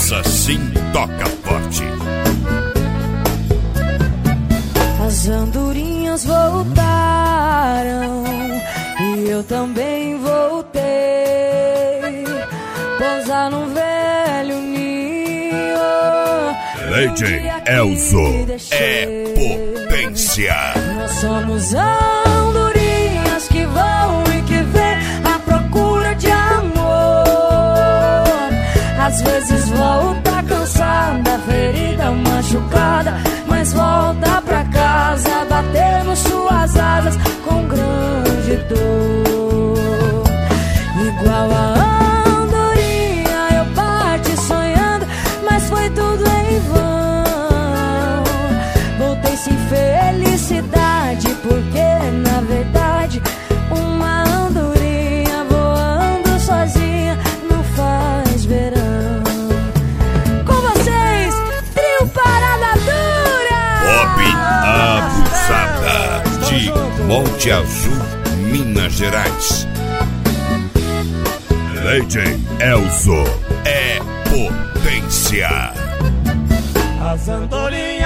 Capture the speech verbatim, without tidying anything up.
Essa sim toca forte. As andorinhas voltaram e eu também voltei. Pousar num velho ninho. Lady Elzo é potência. Nós somos andorinhas que vão e que vêm à procura de amor. Às vezes volta cansada, ferida, machucada, mas volta pra casa, batendo suas asas com grande dor. Igual a andorinha eu parti sonhando, mas foi tudo em vão. Voltei sem felicidade, porque na verdade uma andorinha voando sozinha não faz verão. Com vocês, trio Parada Dura! Bob Abusada, de Monte Azul, Minas Gerais. Lady Elzo é potência. As andorinhas